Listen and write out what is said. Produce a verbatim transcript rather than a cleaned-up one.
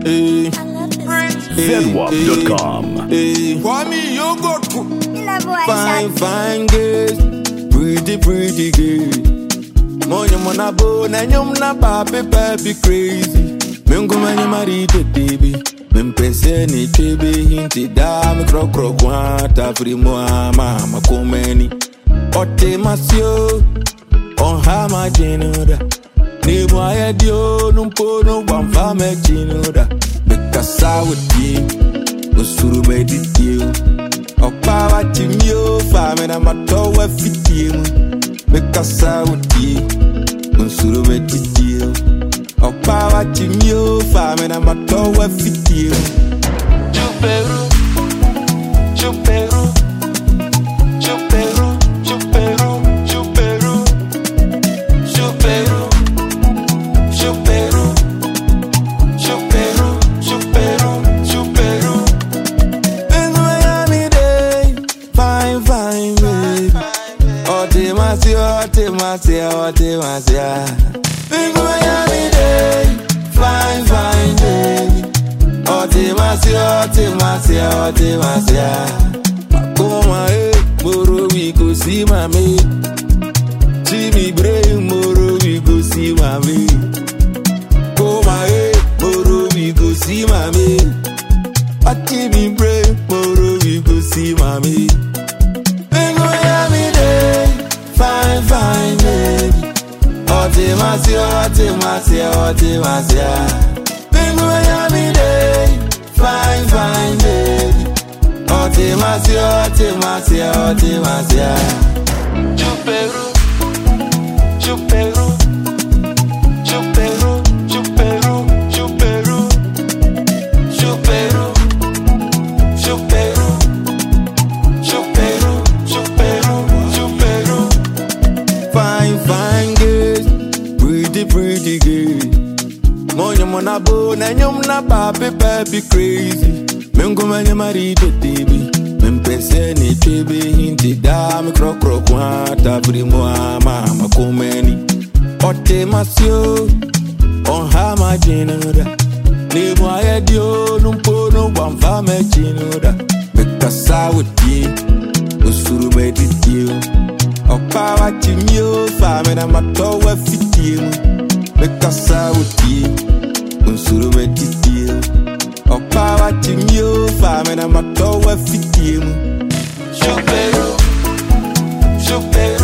Zenwap dot com. Kwame, you go to fine, fine girls, pretty, pretty girls. Money, mona bone, and you're not papi, papi crazy. Mengo manya marite baby, mempese ni tebe hinti dame kro kro kwata frimo mama komeni. Ote masio, on hama jenoda. Ni moya dio numpo no bamfa me jenoda. Bekasa wudi, usuru meditio. Opa watimio, fame na matowa fitio. Bekasa wudi, usuru meditio. Opa watimio, fame na matowa fitio. Chuperu, chuperu, chuperu, chuperu, chuperu, chuperu, chuperu, chuperu, chuperu, chuperu. In Miami day, fine, fine baby. Ote masio, ote masio, ote masio. In Miami day, fine, fine baby. Ote masio, ote masio, ote masio. Makoma eh, moro we go see mami. Jimmy Bray, moro we go see mami. Koma eh, moro we go see mami. Jimmy Bray, moro we go see mami. In Miami day, fine, fine baby. Ote masio, ote masio, ote masio. In Miami day, fine, fine baby. Ote masio, ote masio, ote masio. Chuperu, chuperu, chuperu, chuperu, chuperu, chuperu, chuperu, chuperu, chuperu, chuperu. Fine, fine girls, pretty, pretty girls. Money, mona bone, and you're not papi, papi crazy. Mengo manya marite baby, mempese ni tebe hinti dame kro kro kwata frimo mama komeni. Ote masio, on hama jenoda. Ni moya dio numpo no bamfa me jenoda. Bekasa wudi, usuru meditio. Opa watimio, fame na matowa fitio. Bekasa wudi, usuru meditio. Opa watimio, fame na matowa fitio. Chuperu, chuperu.